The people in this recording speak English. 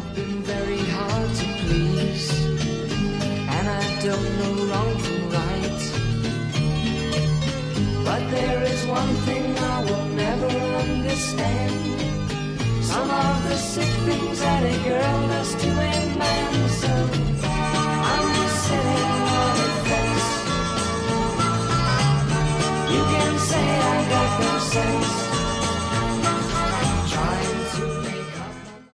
I've been very hard to please, and I don't know wrong from right. But there is one thing I will never understand: some of the sick things that a girl does to a man. So I'm just sitting on a fence. You can say I got no sense.